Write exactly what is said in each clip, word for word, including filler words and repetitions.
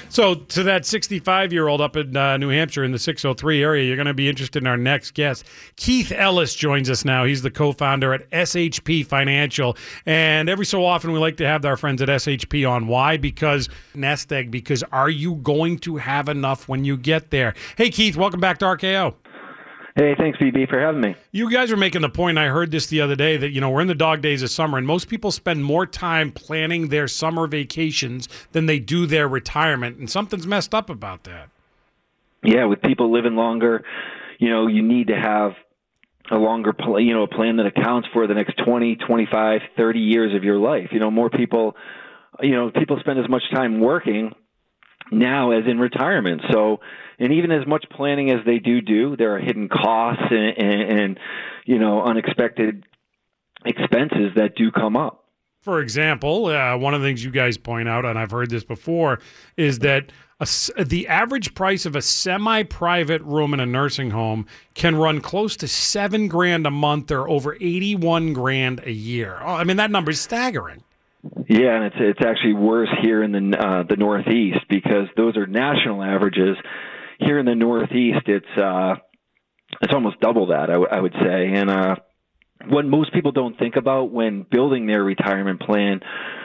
So to that sixty-five-year-old up in uh, New Hampshire in the six oh three area, you're going to be interested in our next guest. Keith Ellis joins us now. He's the co-founder at S H P Financial. And every so often we like to have our friends at S H P on. Why? Because nest egg, because are you going to have enough when you get there? Hey, Keith, welcome back to R K O. Hey, thanks, B B, for having me. You guys were making the point, I heard this the other day, that, you know, we're in the dog days of summer, and most people spend more time planning their summer vacations than they do their retirement, and something's messed up about that. Yeah, with people living longer, you know, you need to have a longer, pl- you know, a plan that accounts for the next twenty, twenty-five, thirty years of your life. You know, more people, you know, people spend as much time working now as in retirement. So, and even as much planning as they do do, there are hidden costs and, and, and you know, unexpected expenses that do come up. For example, uh, one of the things you guys point out, and I've heard this before, is that a, the average price of a semi-private room in a nursing home can run close to seven grand a month or over eighty-one grand a year. Oh, I mean, that number is staggering. Yeah, and it's it's actually worse here in the uh, the Northeast, because those are national averages. Here in the Northeast, it's uh, it's almost double that, I, w- I would say. And uh, what most people don't think about when building their retirement plan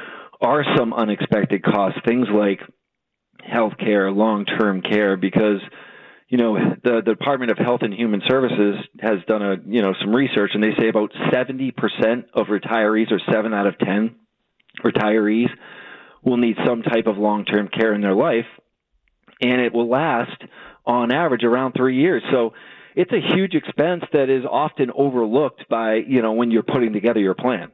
are some unexpected costs, things like health care, long-term care, because you know the, the Department of Health and Human Services has done a you know some research, and they say about seventy percent of retirees, or seven out of ten retirees, will need some type of long-term care in their life, and it will last on average around three years. So it's a huge expense that is often overlooked by, you know, when you're putting together your plan.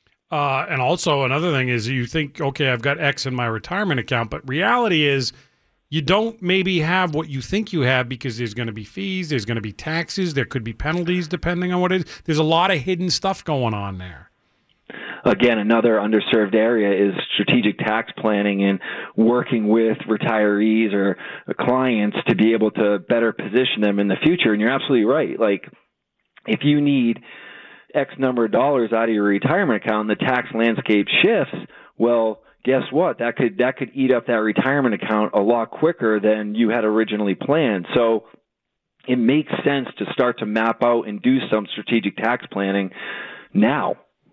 Uh, and also another thing is you think, okay, I've got X in my retirement account, but reality is you don't maybe have what you think you have, because there's going to be fees, there's going to be taxes, there could be penalties depending on what it is. There's a lot of hidden stuff going on there. Again, another underserved area is strategic tax planning and working with retirees or clients to be able to better position them in the future. And you're absolutely right. Like, if you need X number of dollars out of your retirement account and the tax landscape shifts, well, guess what? That could that could eat up that retirement account a lot quicker than you had originally planned. So it makes sense to start to map out and do some strategic tax planning now.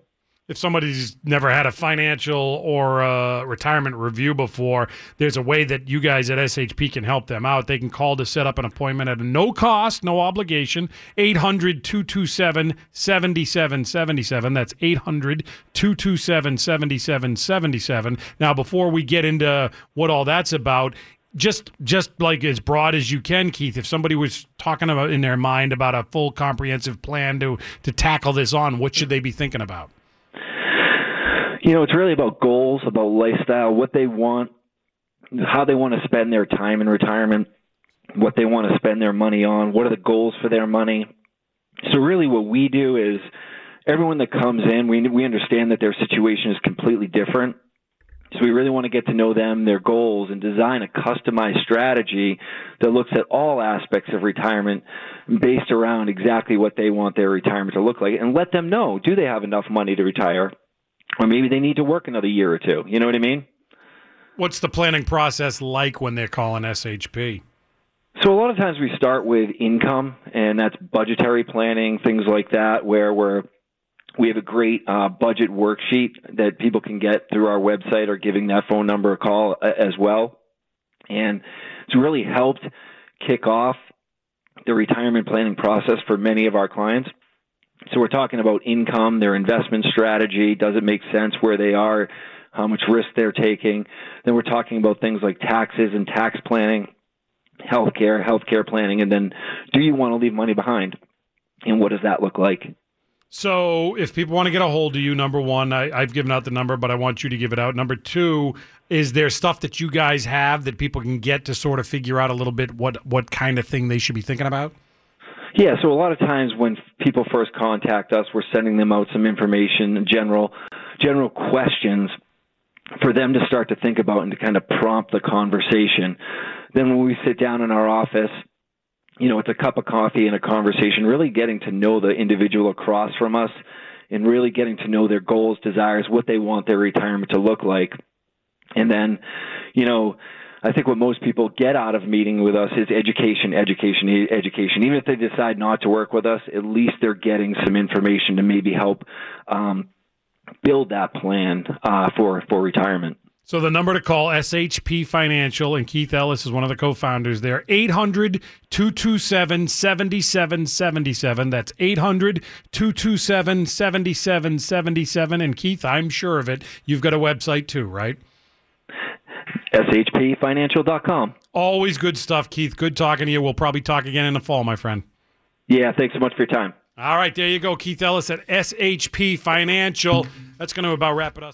If somebody's never had a financial or a retirement review before, there's a way that you guys at S H P can help them out. They can call to set up an appointment at no cost, no obligation, eight hundred, two two seven, seven seven seven seven. That's eight hundred, two two seven, seven seven seven seven. Now, before we get into what all that's about, just just like as broad as you can, Keith, if somebody was talking about in their mind about a full comprehensive plan to to tackle this on, what should they be thinking about? You know, it's really about goals, about lifestyle, what they want, how they want to spend their time in retirement, what they want to spend their money on, what are the goals for their money. So really what we do is everyone that comes in, we we understand that their situation is completely different. So we really want to get to know them, their goals, and design a customized strategy that looks at all aspects of retirement based around exactly what they want their retirement to look like, and let them know, do they have enough money to retire? Or maybe they need to work another year or two. You know what I mean? What's the planning process like when they're calling S H P? So a lot of times we start with income, and that's budgetary planning, things like that, where we're, we have a great uh, budget worksheet that people can get through our website or giving that phone number a call uh, as well. And it's really helped kick off the retirement planning process for many of our clients. So we're talking about income, their investment strategy, does it make sense where they are, how much risk they're taking. Then we're talking about things like taxes and tax planning, healthcare, healthcare planning, and then do you want to leave money behind? And what does that look like? So if people want to get a hold of you, number one, I, I've given out the number, but I want you to give it out. Number two, is there stuff that you guys have that people can get to sort of figure out a little bit what, what kind of thing they should be thinking about? Yeah, so a lot of times when people first contact us, we're sending them out some information, general general questions for them to start to think about and to kind of prompt the conversation. Then when we sit down in our office, you know, it's a cup of coffee and a conversation, really getting to know the individual across from us and really getting to know their goals, desires, what they want their retirement to look like. And then, you know, I think what most people get out of meeting with us is education, education, e- education. Even if they decide not to work with us, at least they're getting some information to maybe help um, build that plan uh, for for retirement. So the number to call, S H P Financial, and Keith Ellis is one of the co-founders there, eight hundred, two two seven, seven seven seven seven. That's eight hundred, two two seven, seven seven seven seven. And Keith, I'm sure of it, you've got a website too, right? S H P financial dot com. Always good stuff, Keith. Good talking to you. We'll probably talk again in the fall, my friend. Yeah, thanks so much for your time. All right, there you go. Keith Ellis at S H P Financial. That's going to about wrap it up.